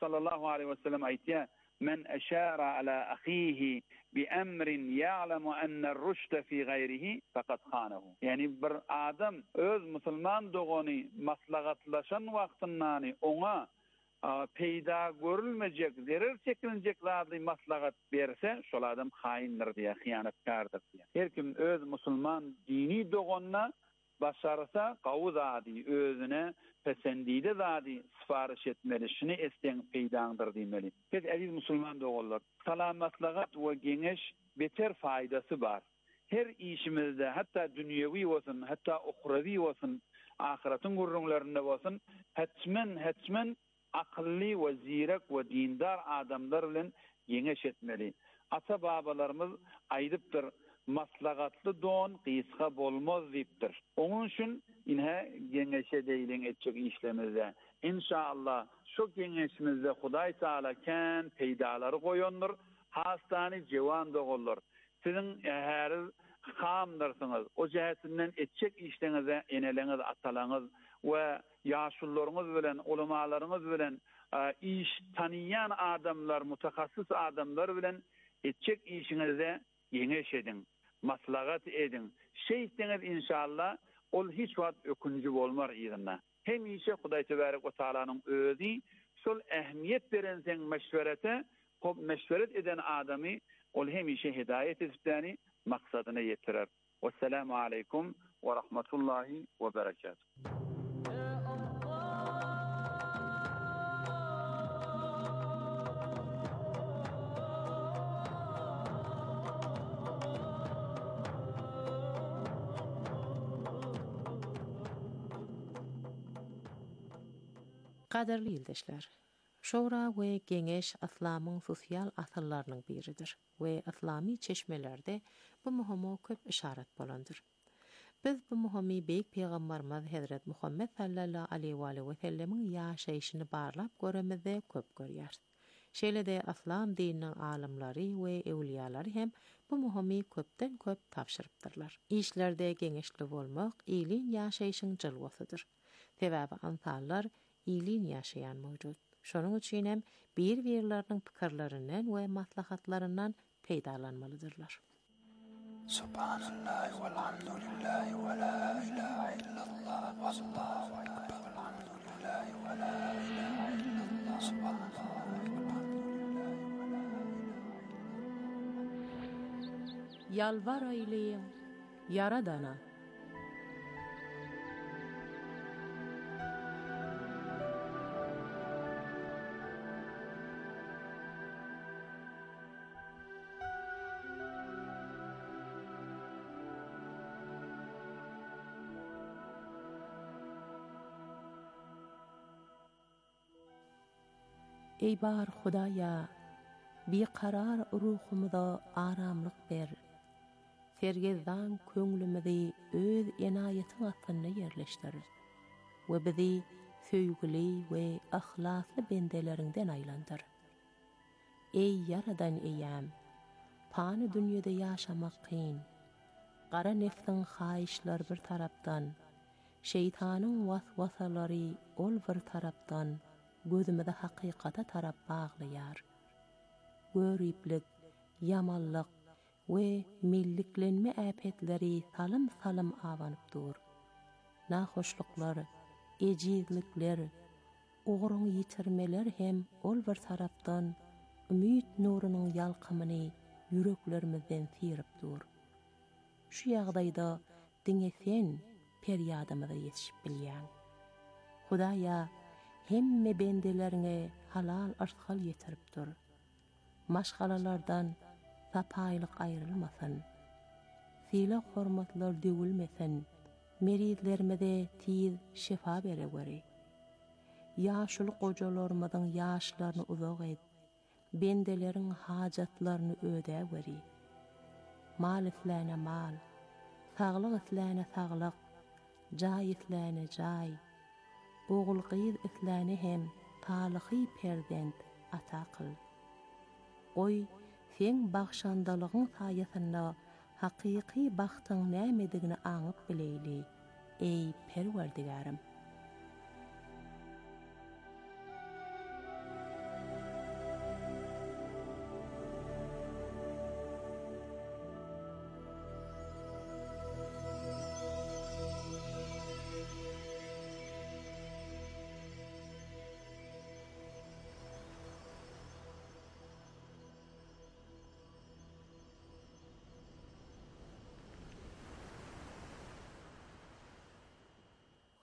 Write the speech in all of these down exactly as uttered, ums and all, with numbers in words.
sallallahu aleyhi ve sellem aytya: "Men eşara ala ahihi bi emrin ya'lemu enne rushda fi gayrihi fakat khanahu." Yani bir adam öz musulman dogany maslahatlaşan wagtyndan ona peyda görülmejek, zerer çekilecek zady maslahat berse, şol adam haindir diýe, hyýanatkardyr diýe. Her kim öz musulman dini doganyna başarsa, gawy zady özüne pesendide zady sifarış etmeli, şunu isten peydandır diýmeli. Biz aziz musulman dogallar, salam maslahat we geňeş beter faydasy bar. Her işimizde, hatta dünýewi bolsun, hatta uhrevi bolsun, ahiretin gurrunlarynda bolsun, hetmen hetmen akıllı ve zirek ve dindar adamlar bilen geňeş etmeli. Ata babalarımız aýdypdyr, maslahatly don qyska bolmaz diýipdir. Onun üçin inhe geňeşe deýilen etjek işlemizde inşallah şu geňeşimizde Hudaý Taala kän peýdalary goýandyr, hastany jewan dogallar. Sizin her hamdyrsyňyz, o jähetinden etjek işleňize eneleňiz, atalaňyz we ýaşullaryňyz bilen, ulamalaryňyz bilen iş tanıyan adamlar, mutakassıs adamlar bilen etjek işiňizde geňeş edin, maslahat edin. Şeytiniz inşallah ol hiç wagt ökünji bolmar ýerine. Hem işe Hudaý Tebarek we Taalanyň özü şol ähmiýet beren sen meşwerete, hop meşweret eden adamy ol hem işe hidaýet etipdäni maksadyna ýetirer. Vesselamu aleykum ve rahmetullahi ve berekatuh. Qadarly ýoldaşlar, şowra we geňeş islamyň sosial asallarynyň biridir we islamy çeşmelerde bu muhimy köp işaret bolandyr. Biz bu muhimy beýik peýgamberimiz Hazrat Muhammed sallallahu aleyhi we sellemiň ýaşaýyşyny barlap göremizde köp görýär. Şeýle-de islam dininiň alimleri we ewliýalary hem bu muhimy köpden köp tapşyrypdyrlar. Işlerde geňeşli bolmak ýylyň ýaşaýyşyň jylwasydyr. Sebäbi insanlar iyiliğin yaşayan mevcut. Şonun üçin hem bir-birlerinin pikirlerinden we maslahatlarından peýdalanmalydyrlar. Subhanallah walhamdulillah ve la ilahe illallah wallahu ekber walhamdulillah ve la ilahe illallah subhanallah walhamdulillah ve la ilahe. Yalvar eyleyin Yaradana. Ey bar Hudaýa, biqarar ruhumyza aramlyk ber. Sergezdan köňlümidi öz enaýetiň astyna ýerleşdir we bizi söýgüli we ahlasly bendelerinden aýlandyr. Ey yaradan eýäm, pany dünýede ýaşamak kyn. Gara nefsiň haýyşlary bir tarapdan, şeytanyň waswasalary ol bir tarapdan gözümde hakykata tarap baglaýar. Göriplik, yamanlyk we milliklenme äpetleri salym salym awanyp dur. Nahoşluklar, ejizlikler, ogruň ýitirmeler hem ol bir tarapdan ümit nurunyň ýalkymyny yüreklerimizden sirip dur. Şu ýagdaýda diňe sen peryadymyza ýetişip bilýän. Hudaýa hemme bendelerine halal arzkal yetirip dur. Maşgalalardan sapaylık ayrılmasın. Sila hormatlar dövülmesin. Meridlerime de tiz şefa bere göre. Yaşlı kocalarımızın yaşlarını uzak et. Bendelerin hacatlarını öde göre. Mal islâne mal. Sağlık islâne sağlık. Cay islâne cay. Oğul qıyız islâne hem talıqi perdent ata kıl. Oy, sen bağşandalığın sayesinde hakiki baktın nämedigini aňyp bileyli, ey Perwerdigarym.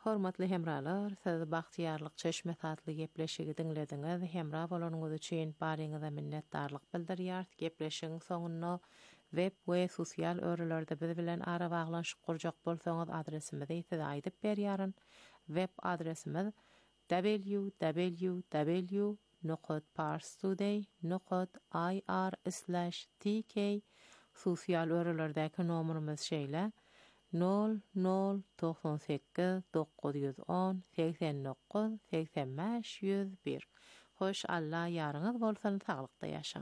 hormatly hemralar, siz bagtyarlyk çeşme tatly gepleşigi dinlediňiz. Hemra bolanyňyz üçin baryňyza minnetdarlyk bildirýär. Gepleşigiň soňuna web we sosial örelerde biz bilen ara baglanşyk gurjak bolsaňyz adresimizi ýa-da aýdyp berýärin. Web adresimiz w w w nokta parstoday nokta i r slash t k. Sosial örelerdäki nomerimiz şeýle nol nol doksan sekiz dokuz yüz on seksen dokuz seksen beş yüz bir. Hoş Allah ýaryňyz bolsun, taglykda ýaşaň.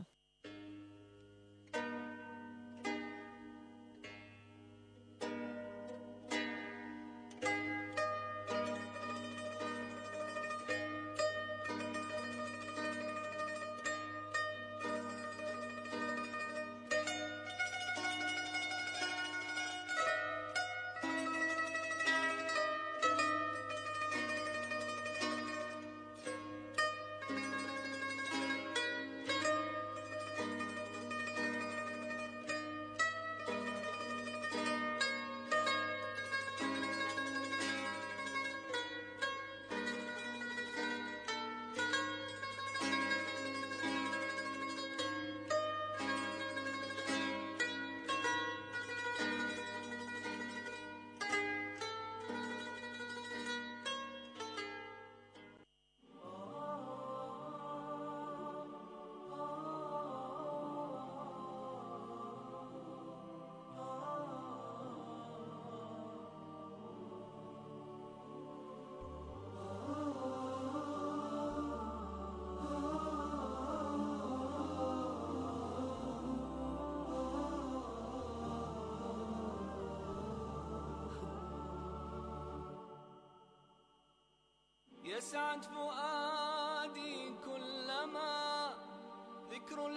يسعد فؤادي كلما ذكر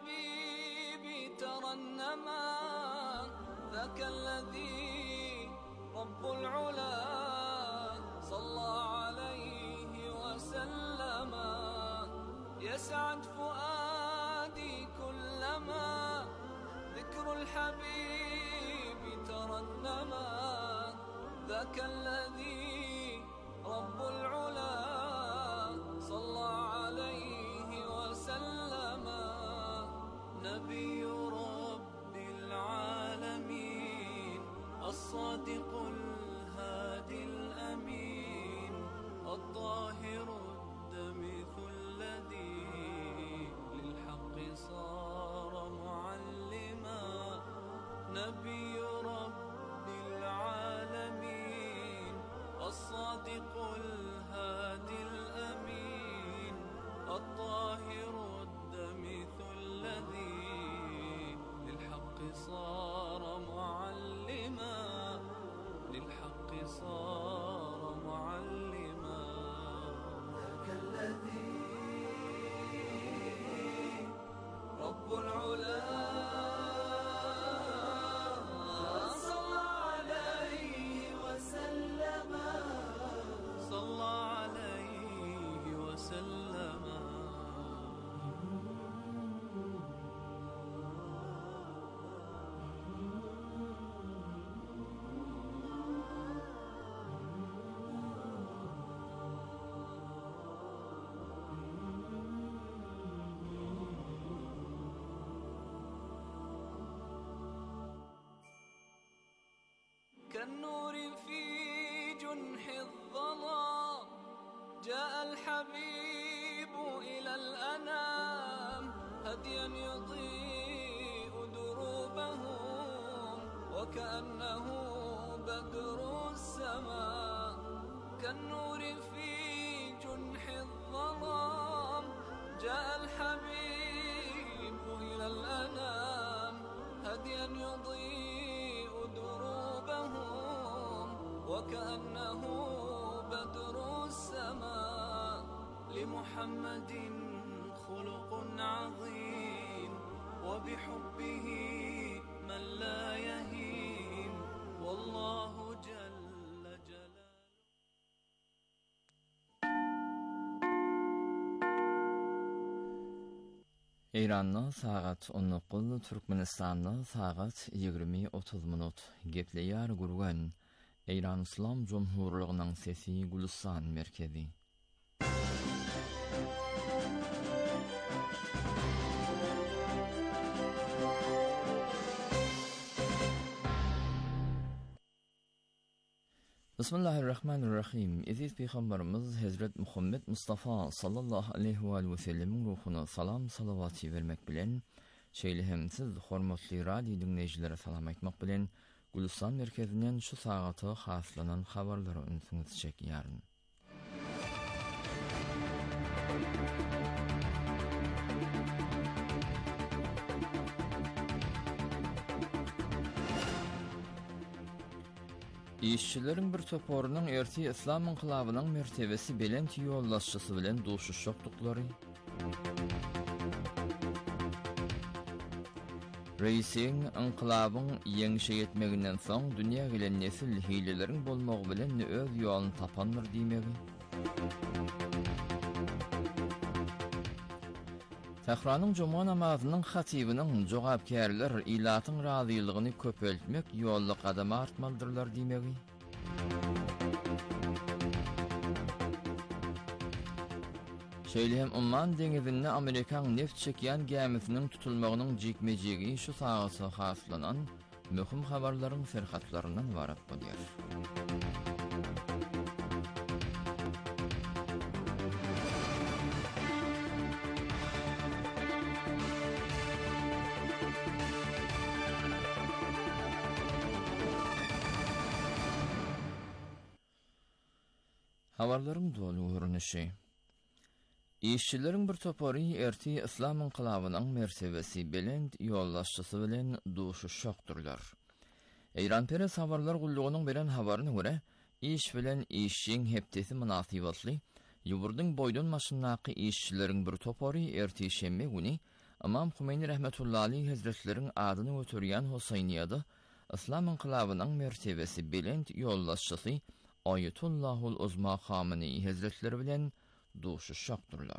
الحبيب ترنما ذاك الذي رب العلا صلى عليه وسلم. يسعد فؤادي كلما ذكر الحبيب ترنما ذاك الذي رب العلا صلى عليه وسلم. نبي رب العالمين الصادق الهادي الأمين الطاهر الدمث الذي للحق صار معلما. نبي رب العالمين الصادق الهادي الأمين الطاهر الدمث الذي للحق صار معلما للحق صار معلما. ذاك الذي رب العلا كالنور في جنح الظلام جاء الحبيب إلى الأنام هديا يضيء دروبهم وكأنه بدر السماء. كالنور في جنح الظلام جاء الحبيب إلى الأنام هديا يضيء دروبهم وكأنه بدر السماء. لمحمد خلق عظيم وبحبه من لا يهين والله جل جلاله. İran'da saat on dokuz, Türkmenistan'da saat yigirmi otuz minut. Gepleýär gurgan Eýran Islam Jumhurlygynyň sesi Gülistan merkezi. Bismillahirrahmanirrahim. Aziz Peygamberimiz Hazret Muhammed Mustafa sallallahu aleyhi ve sellem'in ruhuna salam salavatı vermek bilen, şeýle hem siz hormatly radio dinleýijilere salam aýtmak bilen Gülistan merkezinden şu sagata haslanan habarlary ünsüňiz çekýäryn. İşçilerin bir toporunyň erti İslam inqilabynyň mertebesi bilen ýollaşçysy bilen duşuşykdyklary. Reisin inqilabyň ýeňişe ýetmeginden soň dünýä bilen nesil hileleriň bolmagy bilen öz ýoluny tapandyr diýmegi. Tehranyň juma namazynyň hatibiniň jogapkärler ilatyň razylygyny köpeltmek ýolly gadam artmalydylar diýmegi. Şeýle hem Umman deňizinde Amerikan neft çekýän gemisiniň tutulmagynyň jikmejigi şu sagasy haslanan möhüm habarlaryň serhatlarynyň ibaret bolýar. Habarlaryň dolu görünüşi. İşçilerin bir topory erti İslam inqilabynyň mertebesi bilen ýollaşçysy bilen duşuşykdyrlar. Eýranperes habarlar gullugynyň beren habaryna görä, iş bilen işçiň hepdesi munasabatly ýurdyň boýdan maşynaky işçileriň bir topory erti şemme güni Imam Humeini rahmetullahi hazretleriň adyny götürýän Husayniyada İslam inqilabynyň mertebesi bilen ýollaşçysy Ayatullahul Uzma Khamenei hazretleri bilen duşuşykdyrlar.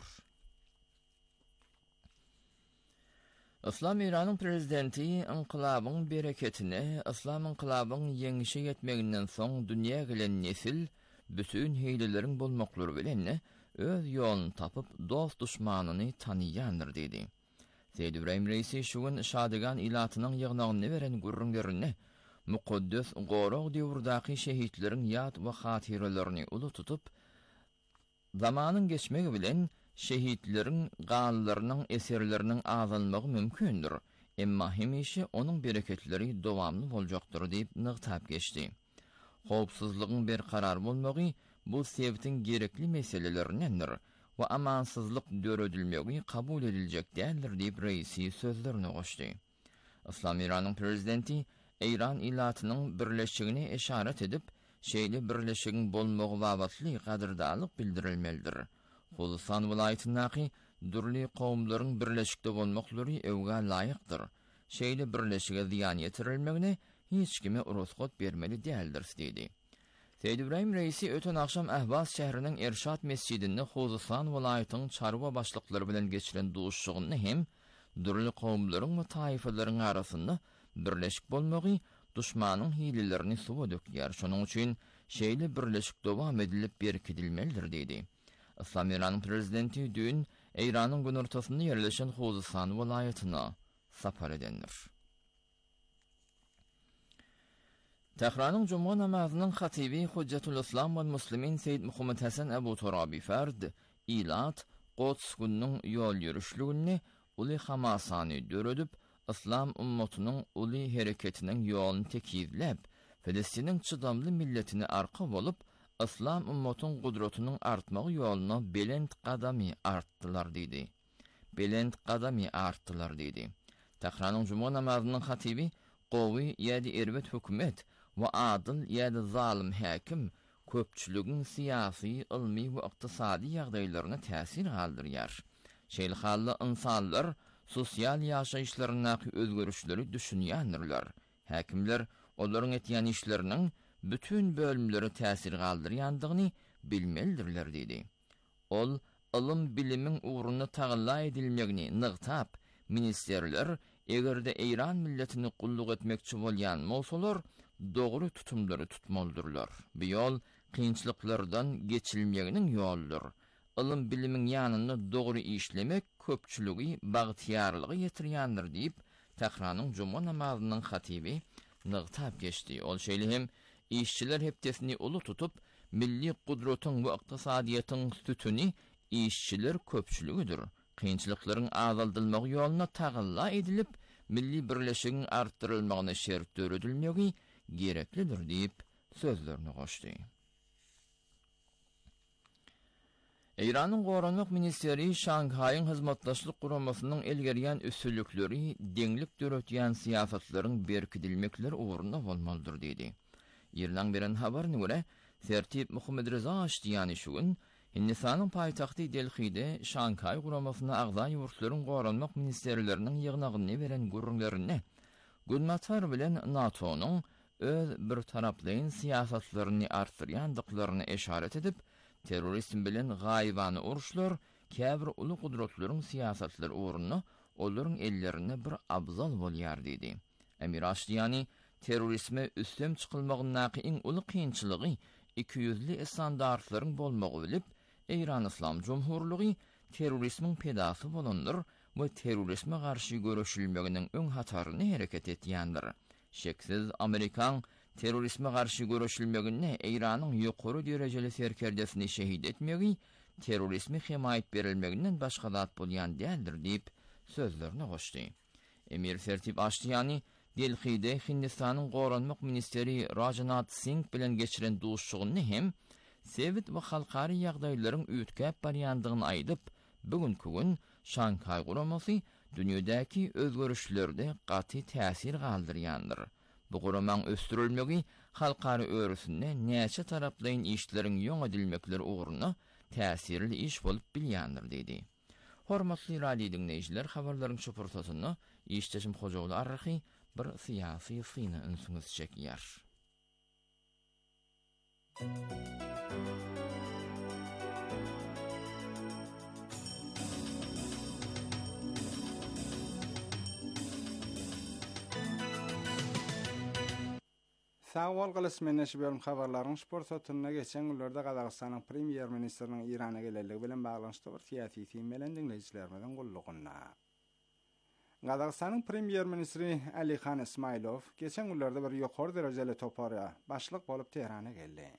İslam İran'ın prezidenti inqilabyň bereketine, İslam inqilabyň ýeňişe ýetmeginden soň dünýä gelen nesil bütün heýleleriň bolmaklary bilen öz ýoluny tapyp dost düşmanyny tanıýandyr dedi. Seýid İbrahim Reisi şugun şadygan ilatynyň ýygnagyny beren gurrunlaryny mukaddes gorog döwrdaky şehitlerin ýad we hatyralaryny uly tutup, zamanyň geçmegi bilen şehitlerin gallarynyň eserleriniň azalmagy mümkindir. Emma hemişe onuň bereketleri dowamly boljakdyr diýip nygtap geçdi. Howpsuzlygyň bir karar bolmagy bu sebtin gerekli meselelerindendir we amansyzlyk döredilmegi kabul ediljek däldir diýip reisi sözlerini goşdy. İslam İran'yň prezidenti Eýran ilatynyň birleşigine işaret edip, şeýle birleşigiň bolmagy babatly gadyrdalyk bildirilmelidir. Hulustan vilayatynyňky dürli kowmlaryň birleşikde bolmaklary ewga laýykdyr. Şeýle birleşige ziýan ýetirilmegine hiç kime ruhsat bermeli däldir dedi. Seýid İbrahim Reisi öten akşam Ahvaz şäheriniň Erşat mescidinde Hulustan vilayatynyň çarwa başlyklary bilen geçiren duşuşygyny hem dürli kowmlaryň we taýfalaryň arasynda birleşik bolmagy düşmanyň hilelerini suwa dökýär. Şonuň üçin şeýle birleşik dowam edilip berkidilmelidir dedi. İslam İran'yň prezidenti dün Eýranyň günortasynda ýerleşen Huzistan welaýatyna sapar edendir. Tehranyň juma namazynyň hatibi Hujjatul Islam we Muslimin Seyyid Muhammed Hasan Abu Turabi Fard ilat Quds günüň ýol ýürüşligini uly hamasany döredip İslam ummatynyň uly hereketiniň ýoluny tekizlep, Filistiniň çydamly milletini arka bolup, İslam ummatynyň gudratynyň artmagy ýoluna belend gadamy artdylar diýdi. Belend gadamy artdylar diýdi. Tehranyň juma namazynyň hatibi gowy ýa-da erwet hökümet we adyl ýa-da zalim häkim köpçüligiň syýasy, ilmi we ykdysady ýagdaýlaryna täsir galdyrýar. Şeýle halda insanlar sosial ýaşaýyşlarynyň özgörüşleri düşünýändirler. Häkimler olaryň etýän işleriniň bütün bölümleri täsir galdyrýandygyny bilmelidirler diýdi. Ol ilim bilimiň uğruna tagylla edilmegini nygtap, ministerler egerde Eýran milletini gulluk etmekçi bolýan bolsalar, dogry tutumlary tutmalydylar. Bu ýol kynçylyklardan geçilmeginiň ýoludur. Ilym bilimiň ýanyny dogry işlemek köpçüligi bagtyarlygy ýetirýändir diýip Tehranyň juma namazynyň hatibi nygtap geçdi. Ol şeýle hem işçiler hepdesini uly tutup milli gudratyň we ykdysadyýatyň sütüni işçiler köpçüligidir. Kynçylyklaryň azaldylmagy ýoluna tagylla edilip milli birleşigiň artdyrylmagyna şert döredilmegi gereklidir diýip sözlerini goşdy. Iranyň Goranlyk ministeri Şanghaýyň hyzmatdaşlyk guramasynyň elgerýän üstünlikleri deňlik döretýän siýasatlaryň berkidilmekleri ugrunda bolmalydyr diýdi. Ýerden beren habaryna görä, Sertip Muhammed Reza Aşdiýany şu gün Hindistanyň paýtagty Delhi'de Şanghaý guramasyna agza ýurtlaryň goranlyk ministerleriniň ýygnagyny beren gurrunlaryny Gülmatar bilen NATO'nyň öz bir taraplyň siýasatlaryny artdyrýandyklaryny eşaret edip, terrorizm bilen gaýbany uruşlar, käbir uly gudratlaryň siýasatlary ugrunda olaryň ellerine bir abzal bolýar diýdi. Emir Aşdiýany terrorizme üstem çykylmagynyň iň uly kynçylygy iki yüzli standartlaryň bolmagy bilip, Eýran Islam Jumhurlygy terrorizmiň pedasy bolandyr we terrorizme garşy görüşilmeginiň öň hataryny hereket etýändir. Şeksiz Amerikan terrorizme garşy görüşilmegini Eýranyň ýokary derejeli serkerdesini şehit etmegi terrorizme himayet berilmeginden başga zat bolýan däldir diýip sözlerini goşdy. Emir Sertip Aşdiýany Delhi'de Hindistanyň goranlyk ministeri Rajnath Singh bilen geçiren duşşugyny hem sewit we halkary ýagdaýlaryň üýtgäp barýandygyny aýdyp, bugünkü gün Şanghaý guramasy dünýädäki özgörüşlerde gaty täsir galdyrýandyr. Bu guramaň östürilmegi halkary örüsinde näçe taraplaryň işleriň ýoň edilmekleri ugruna täsirli iş bolup bilýändir diýdi. Hormatly radio dinleýijiler, habarlaryň şu pursatyny işçeşim Hojagly arry bir siýasy syny ünsüňiz çekýär. Sağol gylysmyň neşe bölüm habarlaryň sport sotunyna geçen günlerde Gazagystanyň premier ministeriniň Irana gelelligi bilen baglanşdy bir siýasy film bilen dinleýijilerimiň gullugyna. Gazagystanyň premier ministeri Alikhan Ismailov geçen günlerde bir ýokary derejeli topara başlyk bolup Tehrana geldi.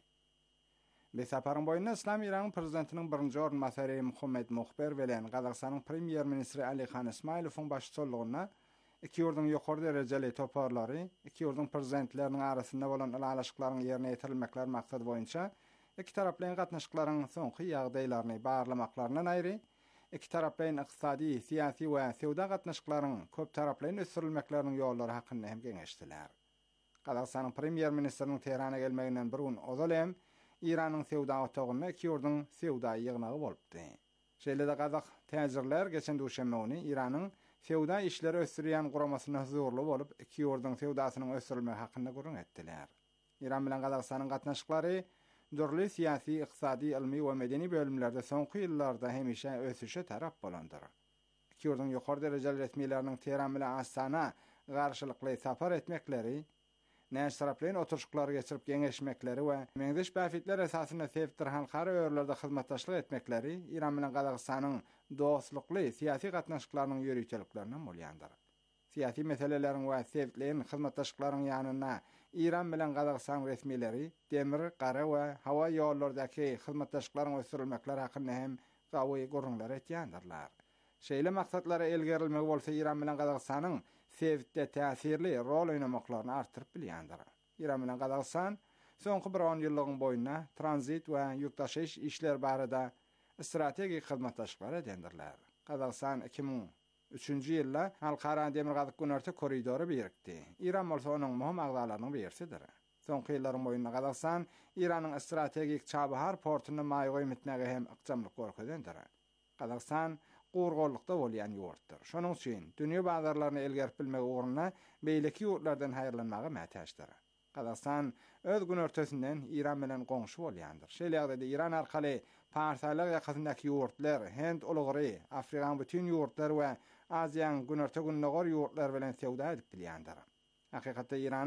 Bu saparyň boýundan İslam İran prezidentiniň birinji ornmasary Muhammed Muhber bilen Gazagystanyň premier ministeri Alikhan Ismailowyň başçylygyna iki ýurdun ýokary derejeli toparlary, iki ýurdun prezidentleriniň arasynda bolan alaşyklaryň ýerine ýetirilmekler maksady boýunça iki taraplyň gatnaşyklaryň soňky ýagdaýlaryny barlamaklaryna aýry, iki taraplyň ykdysady, siýasy we sewda gatnaşyklaryň köp taraplyň ösürilmekleriniň ýollary hakynda hem geňeşdiler. Gazagystanyň premier ministeriniň Tehrana gelmeginden bir gün ozalem Iranyň sewda otagyna iki ýurdun sewda ýygnagy bolupdy. Şeýle-de Gazak täzirler geçen duşanbe güni Iranyň sewda işleri ösürýän guramasyna huzurly bolup, iki ýurdun sewdasynyň ösürilmegi hakynda gurrun etdiler. Iran bilen Gazagystanyň gatnaşyklary dörli siýasy, ykdysady, ilmi we medeni bölümlerde soňky ýyllarda hemişe ösüşe tarap bolandyr. Iki ýurdun ýokary derejeli resmiýetleriniň Tehran bilen Astana garşylykly sapar etmekleri, näçe taraplyň oturuşklary geçirip geňeşmekleri we meňzeş bäfitler esasyna sebipdir halkary örlerde hyzmatdaşlyk etmekleri Iran bilen Gazagystanyň dostlukly siýasy gatnaşyklarynyň ýörüýçiliklerinden bolýandyr. Siýasy meseleleriň we sebiplerin hyzmatdaşlyklaryň ýanyna Iran bilen Gazagistan resmiýetleri demir, gara we hawa ýollardaky hyzmatdaşlyklaryň ösürilmekleri hakynda hem gawy gurrunlar etýändirler. Şeýle maksatlary elgerilmegi bolsa Iran bilen Gazagystanyň sebitde täsirli rol oýnamaklaryny artyryp bilýändir. Iran bilen Gazagistan soňky bir on ýyllygyň boýuna tranzit we ýükdaşyş işler barada strategik hyzmatdaşlyklar edendirler. Gazagistan iki ming üçinji ýylda halkara demir gazyk gönörte koridory berikdi. Iran bolsa onuň möhüm agzalarynyň birisidir. Soňky ýyllaryň boýunda Gazagistan Iranyň strategik Çabahar portuny maýga ümitnäge hem ykjamlyk gorkadendir. Gazagistan gurgurlukda bolýan ýurtdyr. Şonuň üçin dünýä bazarlaryny elgerip bilmek ugruna beýleki ýurtlardan haýyrlanmagy mätäçdir. Gazagistan öz günörtesinden Iran bilen goňşy bolýandyr. Şeýle Iran arkaly Parsalyk ýakasyndaky ýurtlar, Hind ulugary, Afrikaň bütün ýurtlar we Aziýanyň günörte günnägor ýurtlar bilen sewda edip bilýändir. Hakykatda Iranyň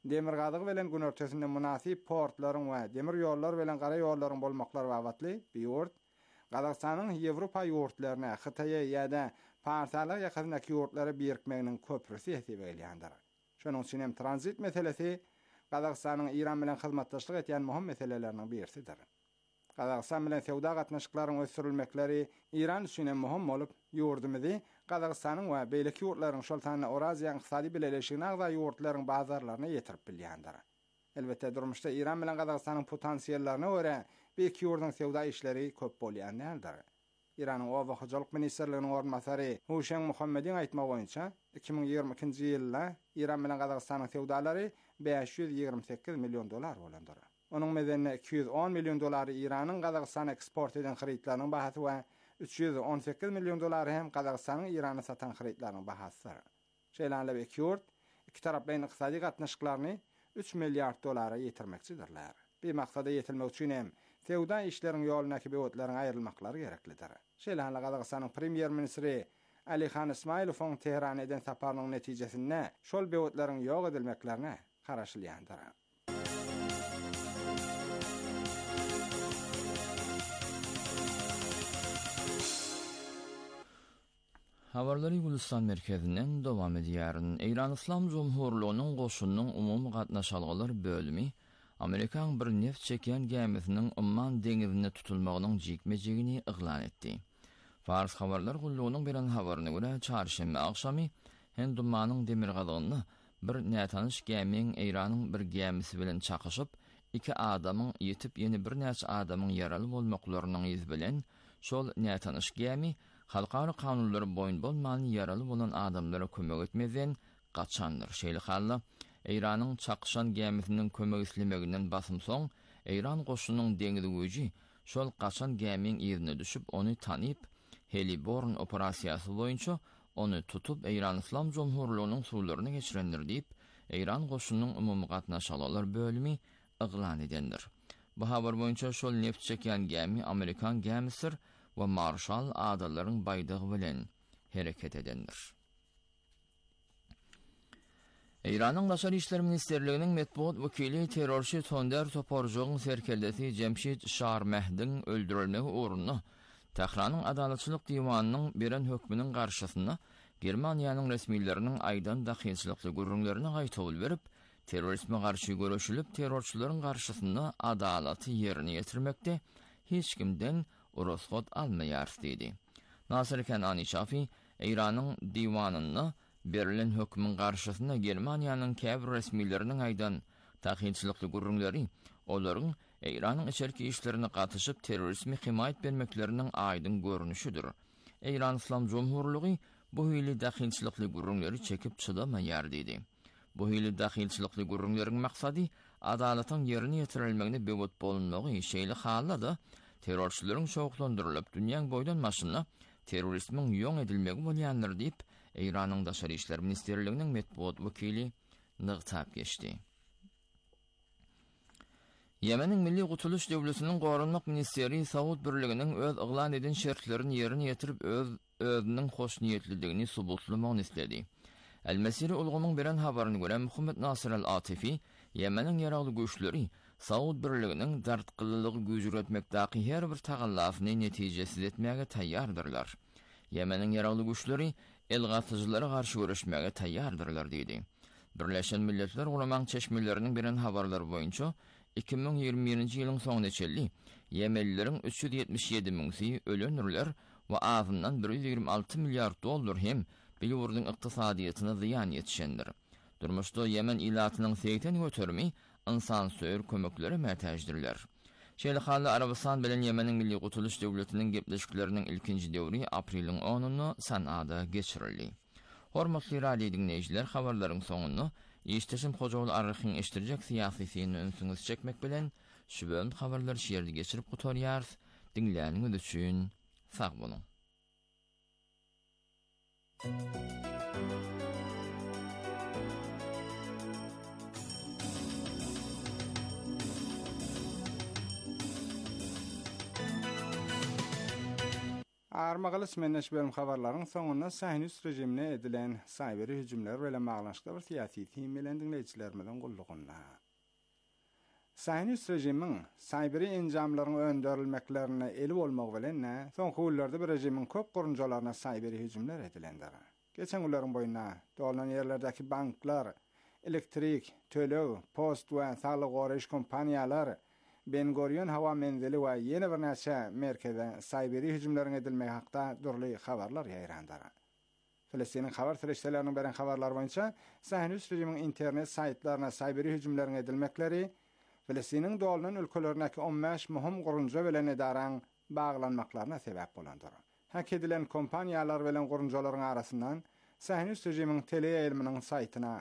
demir gadygy bilen gün örtesinde münasip portlaryň we demir ýollar bilen gara ýollaryň bolmaklary wagtly biýurt Gazakstanyň Ýewropa ýurtlaryna Hytaýa ýa-da Parsalyk ýakyndaky ýurtlary birikmeginiň köprüsi hesap edilýändir. Şonuň üçin hem transit meselesi Gazakstanyň Iran bilen hyzmatdaşlyk etýän möhüm meseleleriniň birisidir. Gazakstan bilen sewda gatnaşyklaryň ösürilmekleri Iran üçin hem möhüm bolup, ýurdumyzy Gazakstanyň we beýleki ýurtlaryň şol sany Euraziýa ykdysady birleşigine agza ýurtlaryň bazarlaryna ýetirip bilýändir. Elbetde durmuşda Iran bilen Gazakstanyň potensiallaryna görä beýleki ýurtlaryň sewda işleri köp bolýandyr. İran'ın Ova Hocalyk Ministrliginiň ornmasary Huşang Muhammediň aýtmagy boýunça iki bin ýygrimi ikinji ýylda Iran bilen Gazakstanyň sewdalary beş yüz ýygrimi sekiz million dolar bolandyr. Onuň medenine iki yüz on million dolary Iranyň Gazakstana eksport eden hyrytlarynyň bahasy we üç yüz on sekiz million dolary hem Gazakstanyň Irana satan hyrytlarynyň bahasydyr. Şeýle iki ýurt iki tarap bilen ykdysady gatnaşyklaryny üç milliard dolara ýetirmekçidirler. Bir maksada ýetilmek üçin hem sewda işleriň ýolunaky bewetlaryň aýrylmaklary gereklidir. Şeýle Gazakstanyň premier ministri Alihan Ismailowyň Tehran eden saparynyň netijesinde şol bewetlaryň ýok edilmeklerine garaşylýandyr. Habarlary Gulistan merkezinden dowam edýär. Iran Islam Jumhurlygynyň goşunynyň umumy gatnaşalgylar bölümi Amerikan bir neft çeken gemisiniň Umman deňizinde tutulmagynyň jikmejigini iglan etdi. Fars habarlar gullugynyň beren habaryna görä çarşembe akşamy Hindumanyň demir gadygyny bir nätanış gemiň Iranyň bir gemisi bilen çakyşyp iki adamyň ýetip ýeni bir näçe adamyň ýaraly bolmaklarynyň ýyzy bilen şol nätanış gemi halkara kanunlary boýun bolmaly ýaraly bolan adamlara kömek etmeden gaçandyr. Şeýle hally Iranyň çakşan gemisiniň kömek islemeginden basym soň Iran goşunynyň deňiz güýji şol gaçan gemiň ýerine düşüp onu tanyp Heliborn operasiýasy boýunça onu tutup Iran Islam Jumhurlygynyň suwlaryna geçirendir diýip Iran goşunynyň umumy gatnaşalgylar bölümi iglan edendir. Bu habar boýunça şol neft çeken gemi Amerikan gemisidir we Marshall adalaryň baýdygy bilen hereket edendir. Iranyň Daşary işler ministrliginiň metbuat wekili terrorçy Tonder Toporjogyň serkeldesi Cemşid Şarmehdiň öldürilmegi uğruna Tehranyň adaletçilik diwanynyň beren hökmüniň garşysynda Germaniýanyň resmiýetleriniň aýdan daxilçilikli gurrunlaryna gaýtabyl berip, terrorizme garşy görüşülip terrorçylaryň garşysynda adalaty ýerine ýetirmekde hiç kimden ruhsat almaýar diýdi. Nasir Kenani Şafi Iranyň diwanyny berilen hökmüň garşysynda Germaniýanyň käbir resmiýetleriniň aýdan daxilçilikli gurrunlary olaryň Iranyň içerki işlerine gatyşyp terrorizmi himayet bermekleriniň aýdyn görnüşidir. Iran Islam Jumhurlygy bu hili daxilçilikli gurrunlary çekip çydamaýar diýdi. Bu hili daxilçilikli gurrunlaryň maksady adalatyň ýerine ýetirilmegine bewet bolunmagy şeýle halda terrorçylaryň şowuklandyrylyp dünýäň boýdan maşyna terrorizmiň ýoň edilmegi bolýandyr diýip Iranyň Daşary işler ministrliginiň metbuat wekili nygtap geçdi. Yemeniň Milli Gutuluş Döwletiniň Gorunmak Ministeri Saud Birliginiň öz iglan eden şertlerini ýerine ýetirip öz özüniň hoşniýetliligini subutlamagyny istedi. El-Mesiri ulgamyň beren habaryna görä Muhammed Nasir al-Atifi Yemeniň ýaraly güýçleri Saud Birliginiň dartqyllygy güýjüretmekdäki her bir tagallafyny netijesiz etmäge taýýardyrlar. Yemeniň ýaraly güýçleri elgatyjylara garşy görüşmäge taýýardyrlar diýdi. Birleşen Milletler Guramaň çeşmeleriniň beren habarlary boýunça iki bin ýygrimi birinji ýylyň soňuna çelli Yemenlileriň üç yüz ýetmiş ýedi miňsi ölenirler we azyndan bir yüz ýygrimi alty milliard dollar hem bir ýurduň ykdysadyýatyna ziýan ýetişendir. Durmuşda Yemen ilatynyň seksen götermi insan söýür kömekleri mätäjdirler. Şeýle hally Arabistan bilen Yemeniň Milli Gutuluş Döwletiniň gepleşikleriniň ilkinji döwri apreliň onuny Sanada geçirildi. Hormatly radio dinleýijiler, habarlaryň soňuny Ýeşdeşim Hojawl arhyň eşdirjek syýasy syny öňsüňiz çekmek bilen şu bölüm habarlary şeýerde geçirip gutarýar. Dinleýäniňiz üçin sag bolun. Armagalis menneş bölüm habarlaryň soňunda Sahinus rejimine edilen saýbery hüjümler bilen baglanşykda bir siyasi teýmelen dinleýijilerimizden gullugyna. Sahinus rejimiň saýbery enjamlaryň öndörilmeklerine eli bolmak bilen soňky ýyllarda bir rejimiň köp gurunjalaryna saýbery hüjümler edilendir. Geçen ýyllaryň boýuna dolanan ýerlerdäki banklar, elektrik, tölew, post we saglyk goraýyş kompaniýalary, Ben Gurion hawa menzili we ýene bir näçe merkeze saýbery hüjümleriň edilmegi hakda durly habarlar ýaýrandyr. Filistiniň habar serişleriniň beren habarlar boýunça Sahinus rejimiň internet saýtlaryna saýbery hüjümleriň edilmekleri Filistiniň dolanan ülkelerindäki on beş muhim gurunja bilen edaraň baglanmaklaryna sebäp bolandyr. Hak edilen kompaniýalar bilen gurunjalaryň arasyndan Sahinus rejimiň teleýerminiň saýtyna,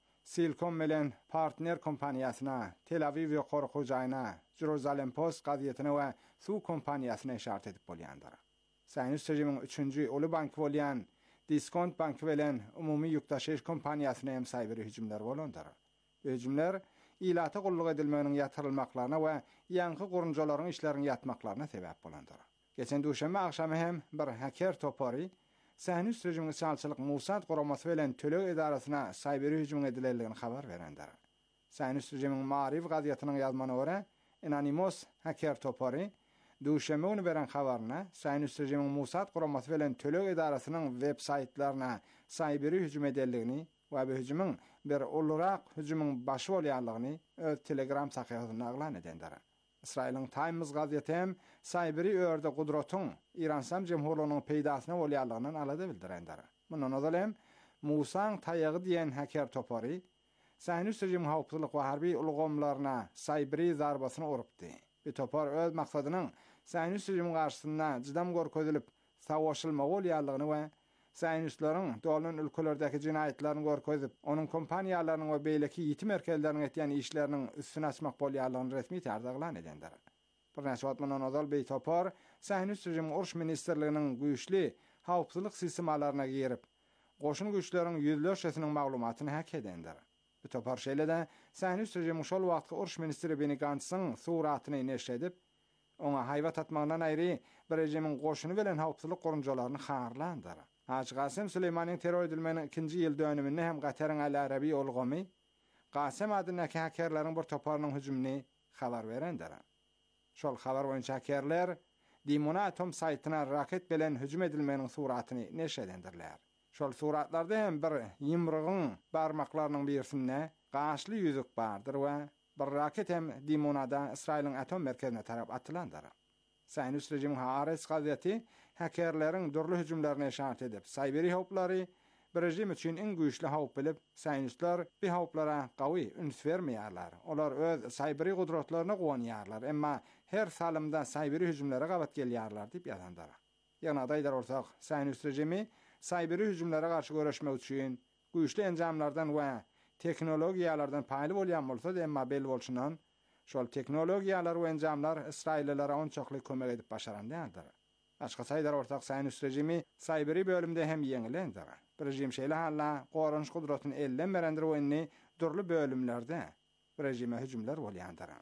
Silkom bilen partner kompaniýasyna, Tel Aviv ýokary hojaýyna, Jerusalem Post gazetina we Su kompaniýasyna işaret edip bolýandyr. Sahinus rejimiň üçünji uly banky bolýan Diskont banky bilen umumy ýükdaşyş kompaniýasyna hem saýbery hüjümler bolandyr. Hüjümler ilata gulluk edilmeginiň ýatyrylmaklaryna we ýanky gurunjalaryň işlerini ýatmaklaryna sebäp bolandyr. Geçen duşanba akşamy hem bir hacker topary Sahinus rejimiň çalçylyk Mossad guramasy bilen tölew edarasyna saýbery hüjüm edilendigini habar berendir. Sahinus rejimiň Maariv gazetynyň ýazmana görä, Anonymous hacker topary duşanba güni beren habaryna Sahinus rejimiň Mossad guramasy bilen tölew edarasynyň web saýtlaryna saýbery hüjüm edilendigini we bu hüjümüň bir uluraq hüjümüň başy bolýanlygyny öz Telegram sahypasynda aglan edendir. İsrail'in Times gazeti hem saýbery öýerde gudratyň İran Sam Jemhurlygynyň peýdasyna bolýanlygyny alada bildirendir. Mundan öňem Musaň taýagy diýen hacker topary Sahinus rejimiň hawpsuzlyk we harby ulgamlaryna saýbery zarbasyny urupdy. Bu topar öz maksadynyň Sahinus rejimiň garşysynda jydam görkezilip savaşylma bolýanlygyny we Saýnyslaryň dolanan ülkelerdäki jinaýatlaryny görkezip, onuň kompaniýalarynyň we beýleki ýetim merkezleriniň etýän işleriniň üstüne açmak bolýanlygyny resmi tarzda aglan edendir. Bir näçe wagt mundan azal beý topar Sahinus rejimiň uruş ministrliginiň güýçli hawpsuzlyk sistemalaryna girip, goşun güýçleriň ýüzlerçesiniň maglumatyny hak edendir. Bu topar şeýlede Sahinus rejimiň şol wagtky uruş ministri Benny Gantz'yň suratyny neşr edip, ona haýbat atmagyndan aýry bir rejimiň goşuny bilen hawpsuzlyk gurunjalaryny harlandyr. Hacı Qasem Süleymanyň terör edilmeginiň ikinji ýyl dönüminde hem Gataryň Al Arabi ulgamy Qasem adynyň hakerleriň bir toparynyň hüjümini habar berendir. Şol habar boýunça hakerler Dimona atom saýtyna raket bilen hüjüm edilmeginiň suratyny neşr edendirler. Şol suratlarda hem bir ýymrygyň barmaklarynyň birisinde gaşly ýüzük bardyr we bir raket hem Dimonada Israýlyň atom merkezine tarap atylandyr. Sahinus rejimiň Haaretz gazeti hakerleriň durly hüjümlerine işaret edip, saýbery hawplary bir rejim üçin iň güýçli hawp bilip, saýnyslar bu hawplara gawy üns bermeýärler. Olar öz saýbery gudratlaryna gowanýarlar, emma her salymda saýbery hüjümlere gabat gelýärler diýip ýazandyr. Ýa-ni aýdar ortak Sahinus rejimi saýbery hüjümlere garşy göreşmek üçin güýçli enjamlardan we teknologiýalardan paýly bolýan bolsa da, emma belli bolşundan şol teknologiýalar we enjamlar Israýllylere on çokly kömek edip başarandyr. Başga saýdar ortak Sahinus rejimi saýbery bölümde hem ýeňilendir. Bir rejim şeýle halla goranç gudratyny elden berendir we durly bölümlerde bir rejime hüjümler bolýandyr.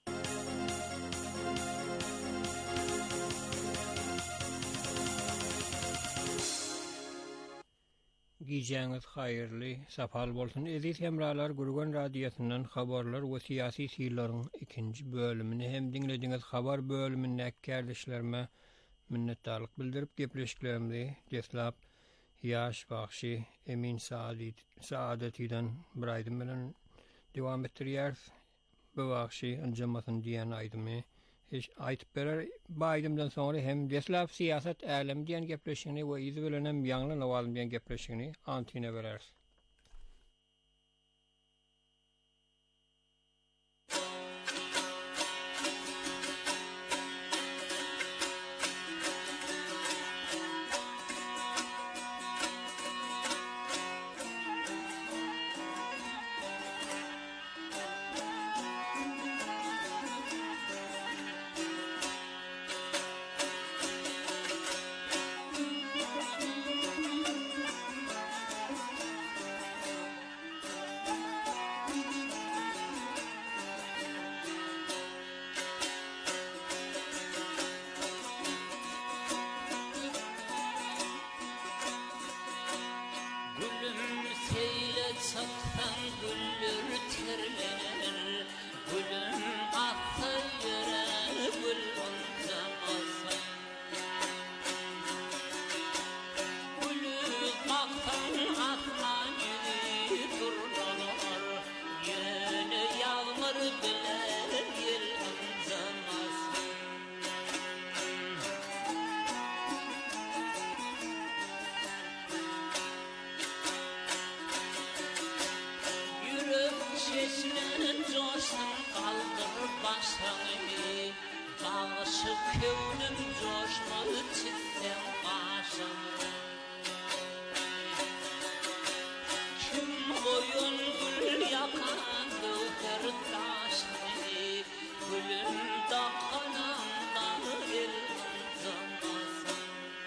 Gijaňyz haýyrly, sapal bolsun. Eziz hemralar, Gurgan radiosynyň habarlar we syýasy sirleriň ikinji bölümini hem dinlediňiz habar bölüminde kärdeşlerime minnetdarlyk bildirip gepleşiklerimizi deslap ýaş bagşy Emin Saadet Saadetinden bir aýdym bilen dowam etdirýär. Bu bagşy anjamasyny diýen aýdymy hiç aýtyp berer. Baýdymdan soňra hem deslap siýasat älemi diýen gepleşigini we ýüzi bilen hem ýaňly nawalym diýen gepleşigini antine berer. kevnim coşmalı çitten aşım. Kim koyun gül yakan döter taşını, gülün dakanandan el zamasın.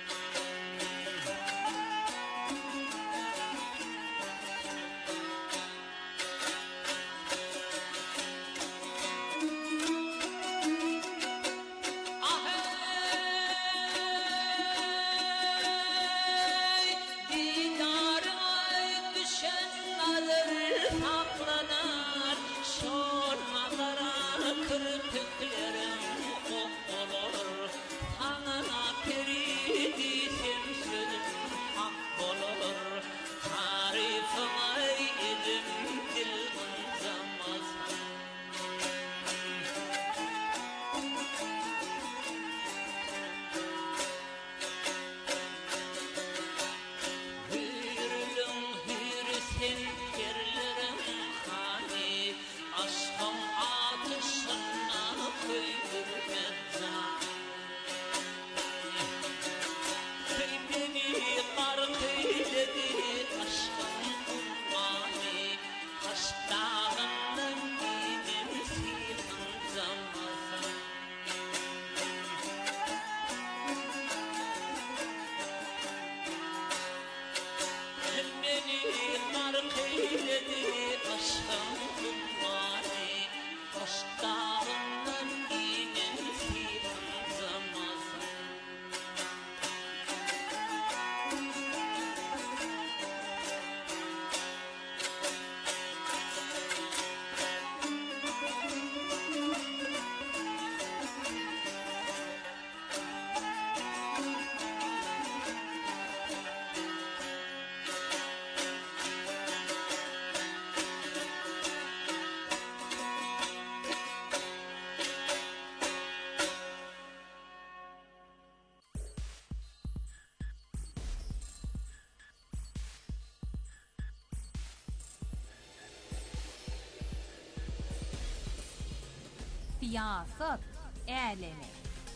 Siyaset alemi.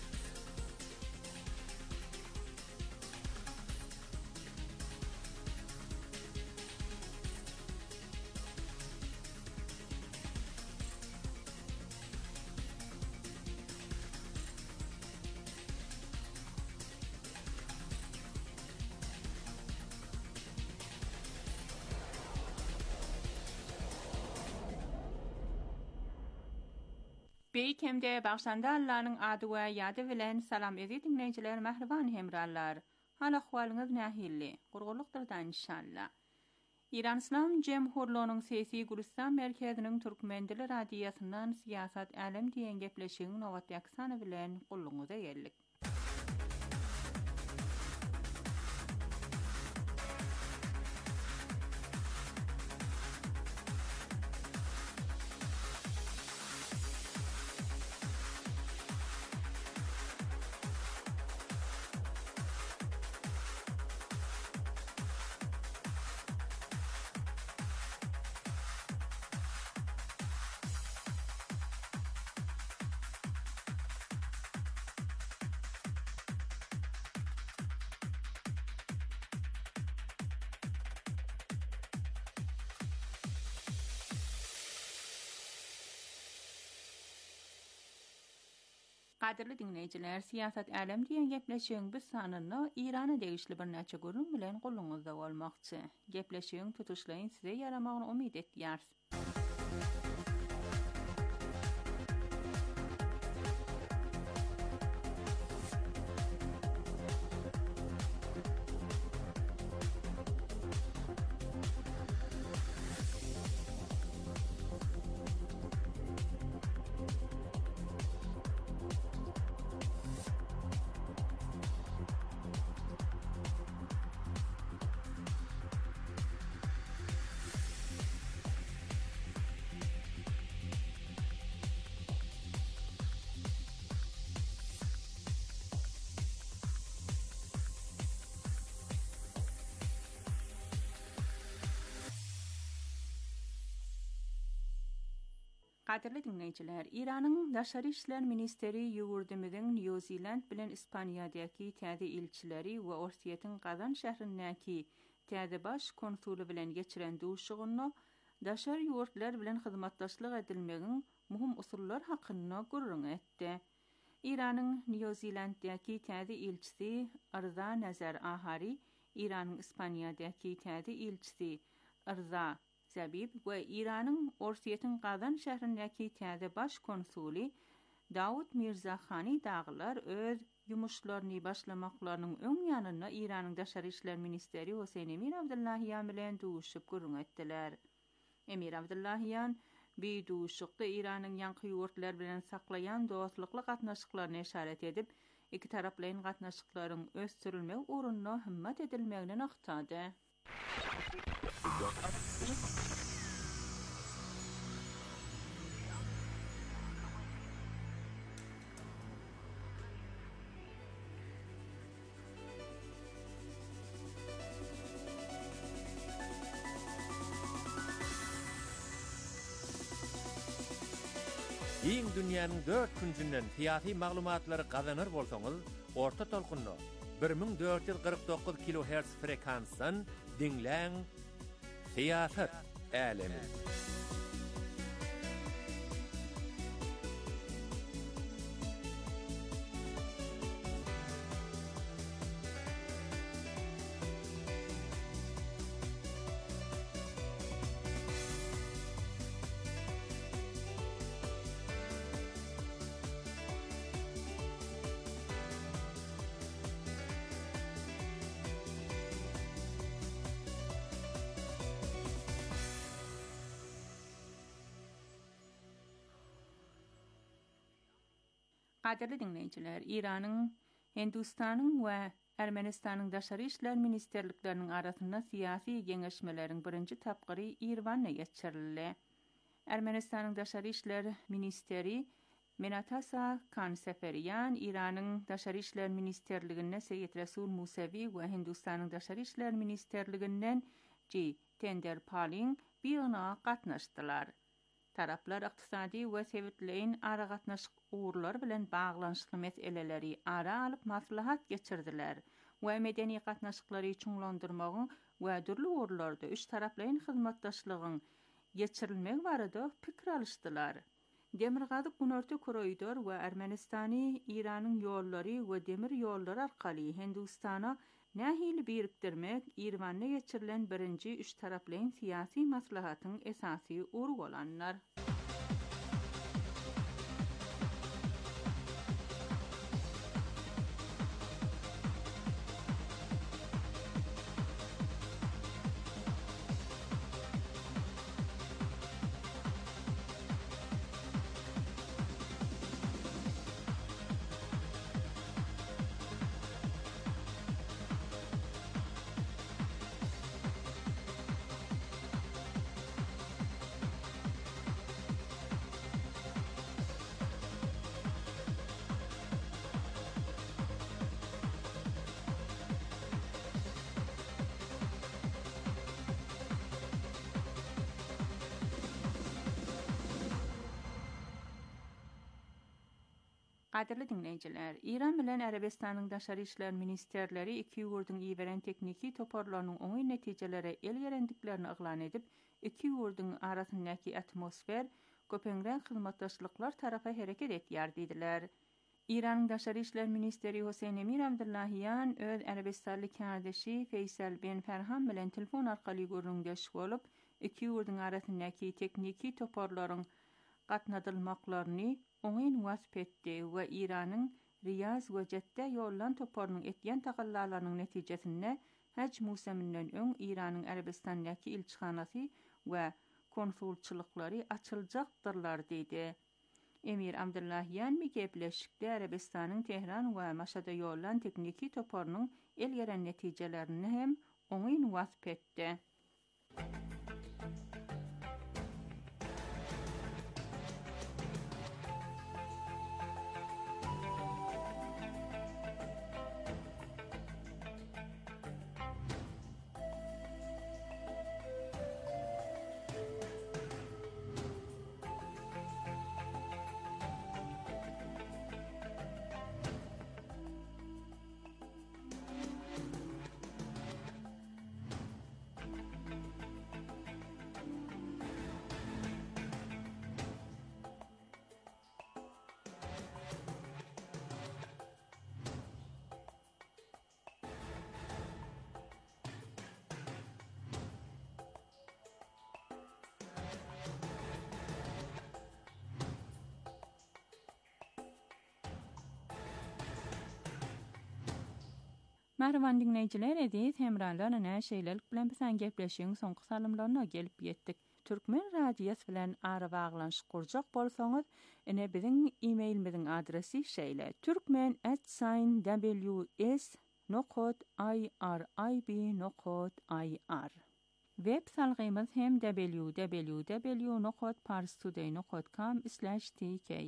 Beykemde başlanda Allah'ın adı ve yadı bilen salam ezi dinleyiciler, mehriban hemrallar. Hal ahvalınız nahilli, gurgurlukdurdan inşallah. İran İslam Cemhurluğu'nun sesi Gülistan Merkezi'nin Türkmendili Radiyasından Siyaset Alem diyen gepleşiğin Novat Yaksanı bilen kulluğunuza geldik. Qadirli dinleyiciler, siyaset alem diyen gepleşiğin biz sanını İran'a degişli bir neçe görün bilen kulluğunuzda olmakçı. Gepleşiğin tutuşlayın size yaramağını umid etdiyar. Qadirli dinleyiciler, İran'ın Daşary işler ministeri ýugurdymyň New Zealand bilen İspaniýadaky täze ilçileri we Orsiýetin Gazan şäherindäki täze baş konsulu bilen geçiren duşugyny daşary ýurtlar bilen hyzmatdaşlyk edilmegiň muhim usullar hakyna gurrun etdi. İran'ın New Zealand'daky täze ilçisi Arza Nazar Ahari, İran'ın İspaniýadaky täze ilçisi Arza Zabib we İran'ın Orsiýetin Gazan şäherindäki täze baş konsuli Daud Mirzakhani daglar öz ýumuşlaryny başlamaklarynyň öň ýanyna İran'ın Daşary işler ministeri Hosein Emir Abdullahiyan bilen duşup gurrun etdiler. Emir Abdullahiyan bir duşukda İran'ın ýanky ýurtlar bilen saklayan dostlukly gatnaşyklaryna işaret edip, iki taraplaryň gatnaşyklaryň ösdürilmegi uğruna himmet edilmegini aktady. Iň dünýäniň dört küncünden siyasi maglumatlary gazanır bolsaňyz, orta tolkunny bir ming dört ýüz kırk dokuz kilohertz frekansdan dinläň. Siýasat älemi. Qadirli dinleyiciler, İran'ın, Hindistanyň we Ermenistanyň daşary işler ministerlikleriniň arasynda siyasi geňeşmeleriň birinji tapgyry Irwanda geçirildi. Ermenistanyň daşary işler ministeri Menatasa Kanseferiyan, İran'ın daşary işler ministerligine Seyyid Resul Musavi we Hindistanyň daşary işler ministerliginden G. Tender Palin biýana gatnaşdylar. Taraplar iqtisadi we sebitleýin ara gatnaşyk uğurlar bilen baglanşykly meseleleri ara alyp maslahat geçirdiler we medeni gatnaşyklary çuňlandyrmagyň we dürli uğurlarda üç taraplaryň hyzmatdaşlygyň geçirilmegi barada pikir alışdylar. Demirgazy Günorta Koridor we Ermenistany İranyň ýollary we demir ýollary arkaly Hindistana nähili birikdirmek Irwanda geçirilen birinji üç taraplaryň siyasi maslahatyň esasy urg bolanlar. Qadirli dinleyiciler, İran bilen Arabistanyň daşary işler ministerleri iki ýurduň iweren tekniki toparlarynyň oňy netijeleri el ýerendiklerini eglan edip, iki ýurduň arasyndaky atmosfer köpeňrek hyzmatdaşlyklar tarafa hereket etýär diýdiler. İranyň daşary işler ministeri Hosein Emir Abdullahiyan öz Arabistanly kardeşi Feysal Ben Ferhan bilen telefon arkaly görüňdeş bolup, iki ýurduň arasyndaky tekniki toparlaryň gatnadylmaklaryny oňyn wasp etdi we İranyň Riyaz we Jedde ýollan toparynyň etýän tagallalarynyň netijesinde Hac musaminden öň İranyň Arabistandaky ilçihanasy we konsulçylyklary açyljakdyrlar diýdi. Emir Abdullahiyan mi gepleşikde Arabistanyň Tehran we Maşada ýollan tekniki toparynyň el ýeren netijelerini hem oňyn wasp etdi. Merhaban dinleyiciler, edit hemralarına näşeýlelik bilen bilen gepleşiň soňky salymlaryna gelip ýetdik. Türkmen radiosu bilen ara baglanşyk gurjak bolsaňyz, ene biziň e-mailimiziň adresi şeýle: türkmen at w s nokta i r i b nokta i r. Web salgymyz hem w w w nokta parstoday nokta com slash t k.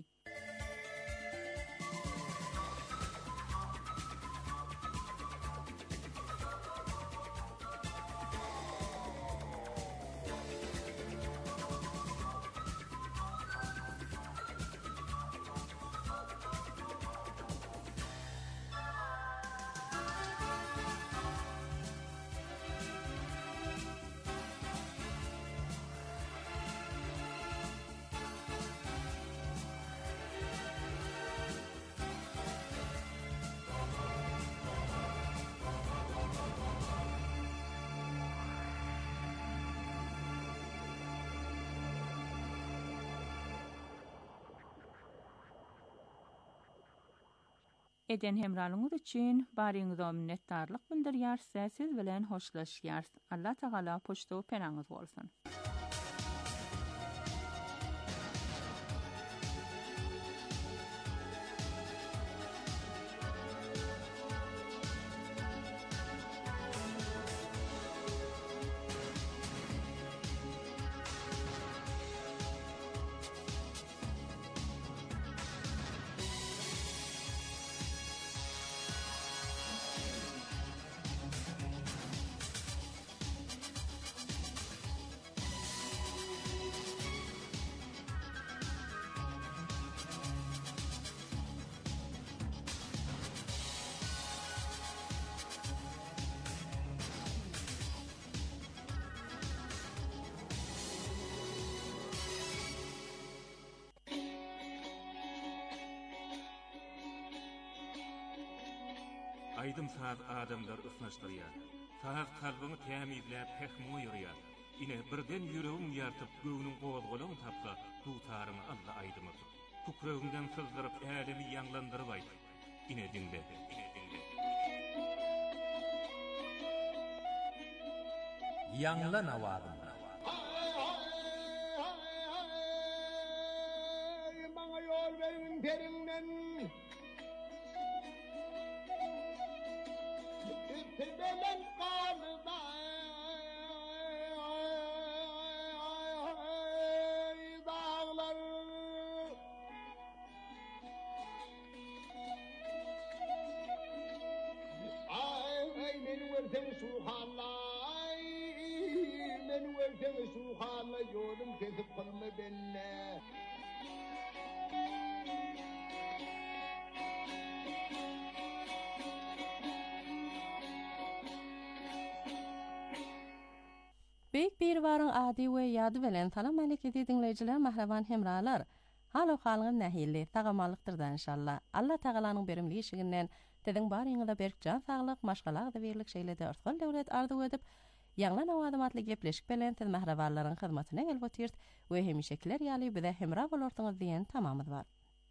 Eden hemralyňyz üçin baryňyza minnetdarlyk bildirýär, siz bilen hoşlaşýar. Allah Taala poçta penaňyz bolsun. Aydym saat adamlar ısnaşdyrýar. Saat kalbyny tämizläp hekme ýürýär. Ine birden ýüregiň ýartyp göwüniň gowazgalagyny tapsa, tutaryny alla aydymy. Kukrögiňden sızdyryp älemi ýanglandyryp aýt. Ine dinle, ine dinle. Ýanglan awagym. Maňa ýol berin perinden. Tebelen kalda dağlar ay ay meni versen suhalay meni versen suhalay yolum kesip kalma benle Bek bir warın ady we ýady bilen salam alek edi dinleýijiler, mahraban hemralar. Halo halyň nähili tagamalykdyrdan inşallah. Allah Tagalanyň berimli işiginden tediň baryňyza berkjan saglyk, maşgalak da berlik şeýlede artgal döwlet ardy edip, ýanglan awadamatly gepleşik bilen ted mahrabanlaryň hyzmatyna gelip otyrt we hemişekiler ýaly bize hemra bolarsyňyz diýen tamamyz bar.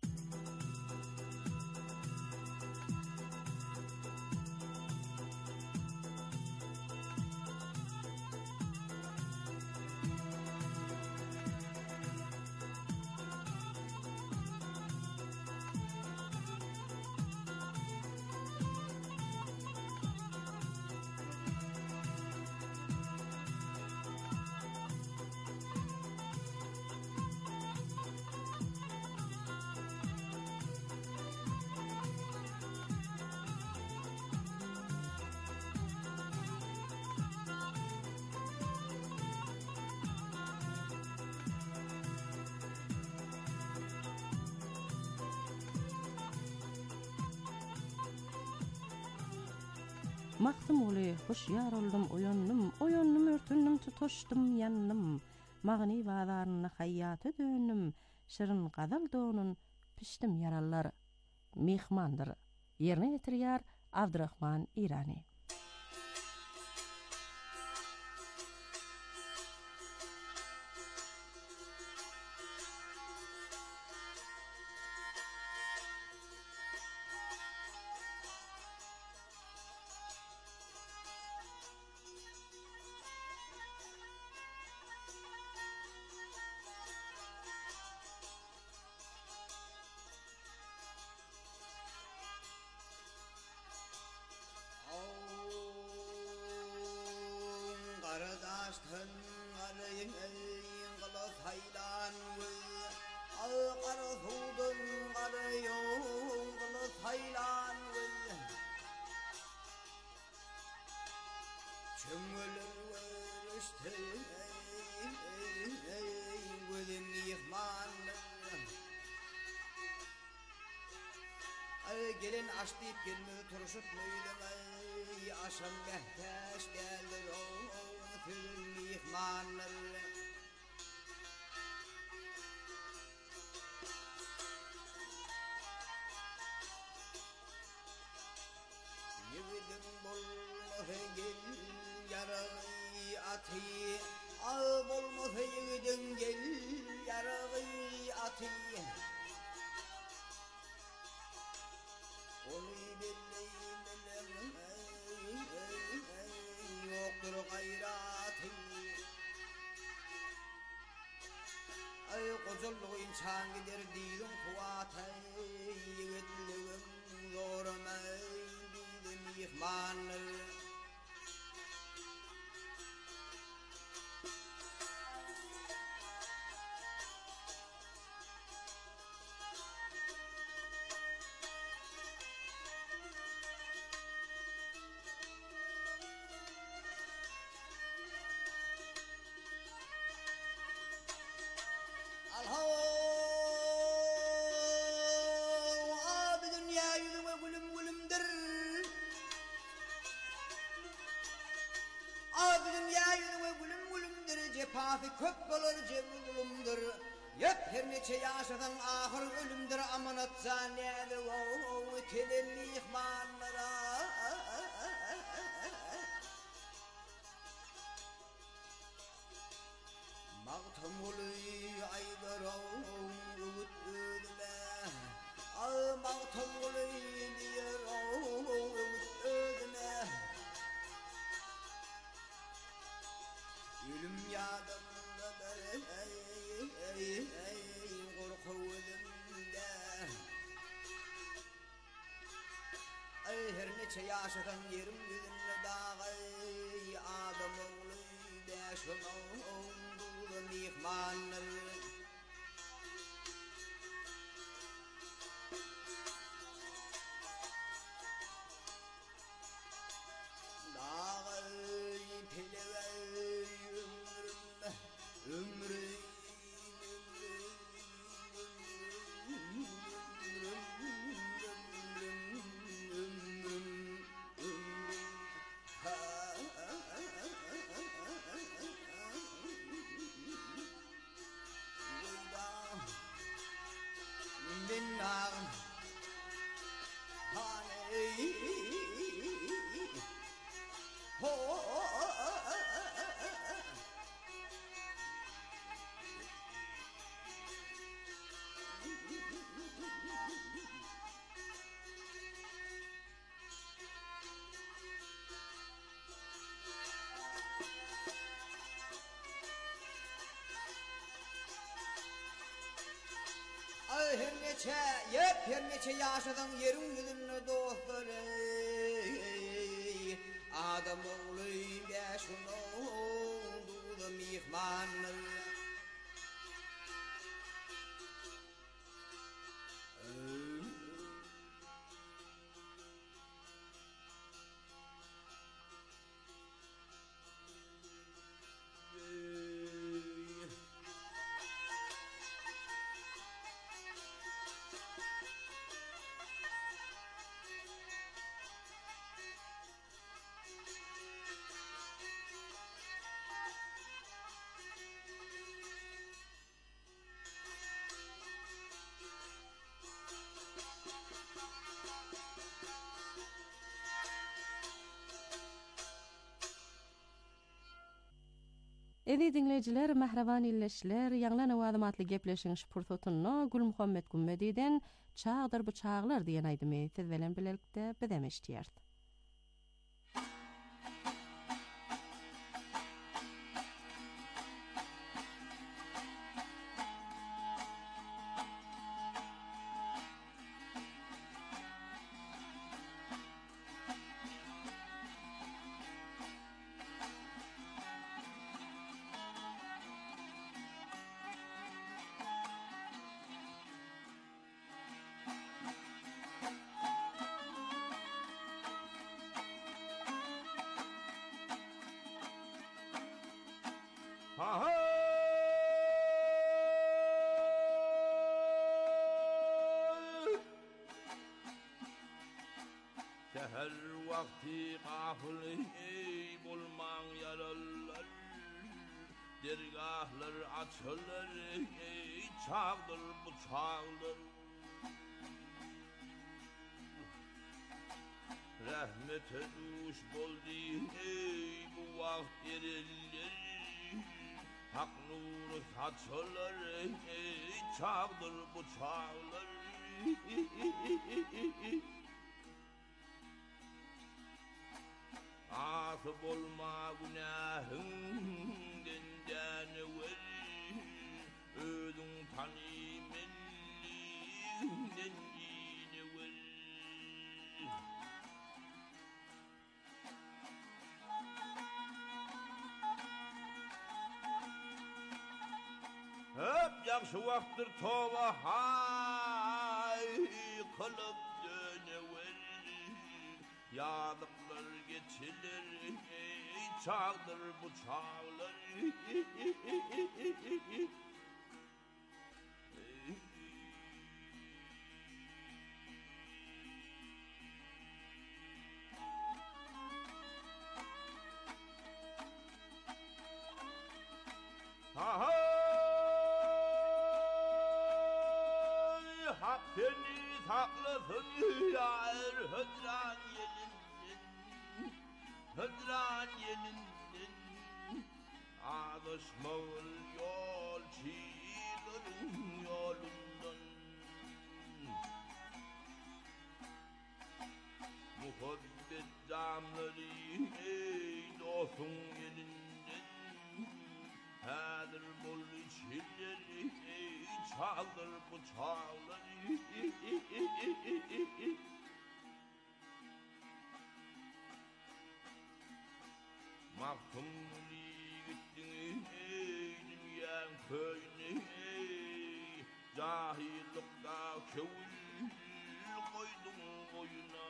Maksum oly, hoşyar oldum, oyonnum, oyonnum, örtünnüm, tutoşdum, yannym. Magny bazaryna haýaty döndüm, şirin gazal donun, pişdim yarallar. Mehmandyr. Ýerine ýetirýär Abdurrahman Irani. Kardaştın arayın kılıf haylan Al karasudun arayın kılıf haylan Çöngülür veriştin Gülüm yıkmandır Gelin aç deyip gelmedi turuşup müydüm ey Aşam mehtaş geldir o Tülüm yıkmanır Yividim bulmadı gel yarağı atı Al bulmadı yividim gel yarağı atı Onu belleyim yoktur gayratı Ay koculluğu insan gider dilim kuvatı Yiğitliğim zoruma bilim yıkmanır Cepafi köp bulur cevulumdur Yep her neçe yaşadan ahır ölümdür Amanat zannedir o kelin ihmanlara Mağtam oluy aydır o ümit ödüme Al mağtam oluy diyor o ümit ödüme Ölüm yadımdadır ey ey ey korku ölümde Ay her neçe yaşadan yerim yüzünle dağ ey Adam oğlu beş onun bulun ihmanır Dağ ey pileve Ömrüm, ömrüm, ömrüm, ömrüm, ömrüm, ha, Minnar, Hani, Ho. Ay her neçe, yep her neçe yaşadan yerin yüzünü dostlar ey Adam oğlu beşunu dudum ihmanır Edi dinleyiciler, mahraban illeşler, ýanglan awadymatly gepleşiň şpurtotuny Gül Muhammed Gummediden çağdır bu çağlar diýen aýdymy siz bilen bilelikde bizem eşdiýär. vakti gafil ey bulman yaralar dergahlar açılır ey çağdır bu çağdır rahmete duş boldi ey bu vakt ereller hak nuru saçılır ey çağdır bu çağdır Asıp olma günahından evvel Ödün tanımenliğinden yine evvel Hep yakşı vaktır tova hay kılıp dönevel Yadıklar geçilir ey çağdır bu çağlar Ha hak seni saklasın yar hıdran yelinden hıdran yelinden ağlaşmağın yol çiğlerin yolundan muhabbet damları ey dostun yelinden Hadır bol içilleri ey çağdır bu çağları Mahkumli gittin ey dünyanın köyüne ey Cahillikta kövül koydun boyuna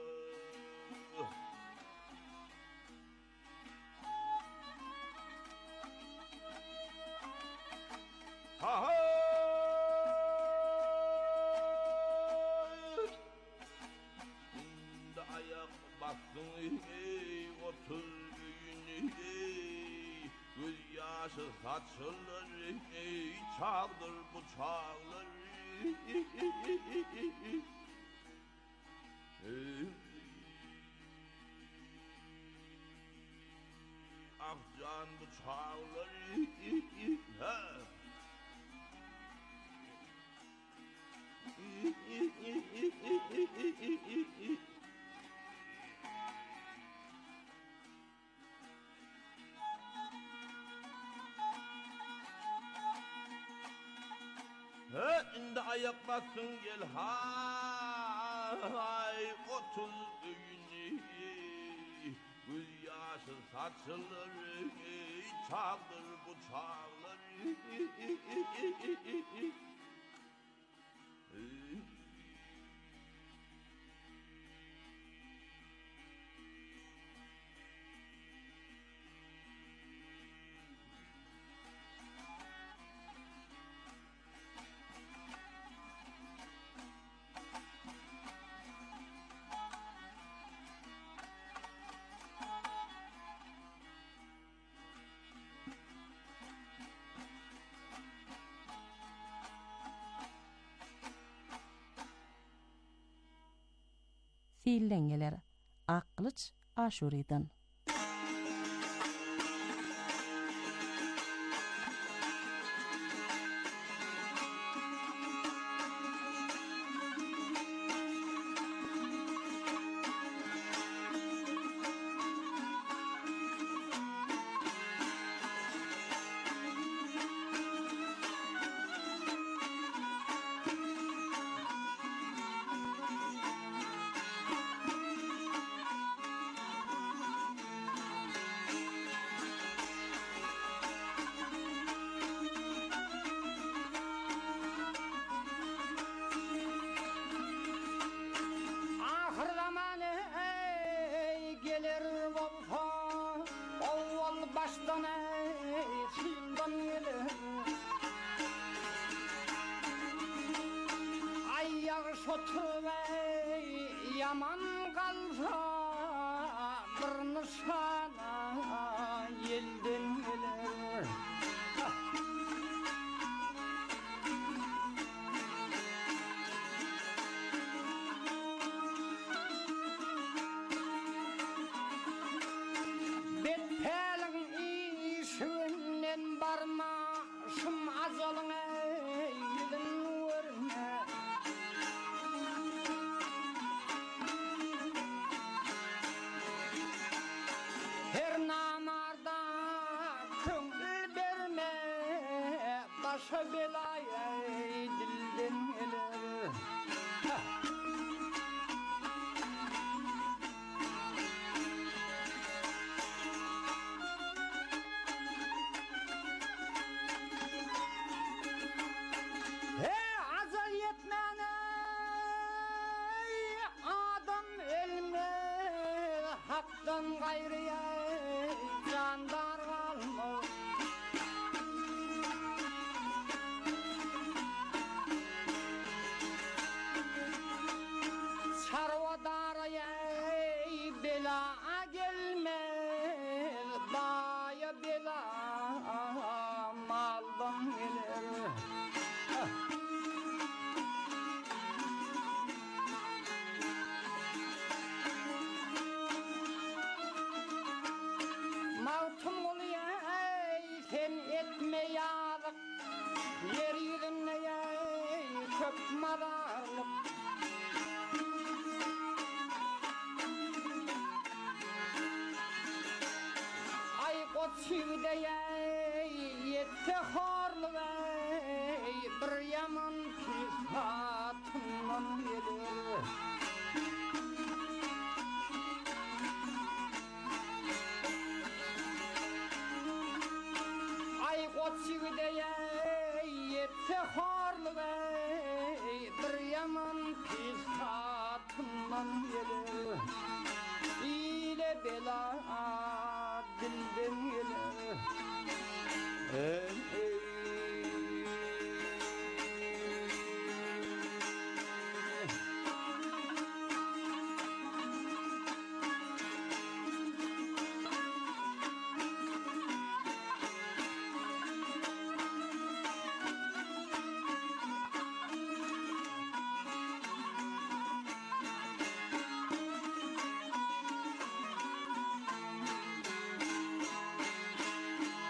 Ha ha Indi ayak bastın ey otur büyünü ey Göz yaşı saçılır ey çağdır bu çağlar Ah can bu çağlar ha Ha indi ayak bassın gel hay otuz öğünü Göz yaşı saçılır ey çağdır bu çağlar Fiillengeler Akkılıç Aşuri'den Yaman kalsa başa belaya dilden gelir. Hey azal yetmene adam elme haktan gayrıya candar kalmaz. Sarvadaraya bela gelmez, daya bela maldan gelir. Mavtum oluyor sen etme yazık, yeryüzüne kök malarlık. Çivdeye yetse horluğa bir yaman pis hatından gelir. Ay o çivdeye yetse horluğa bir yaman pis hatından gelir. İle bela dilden gelir.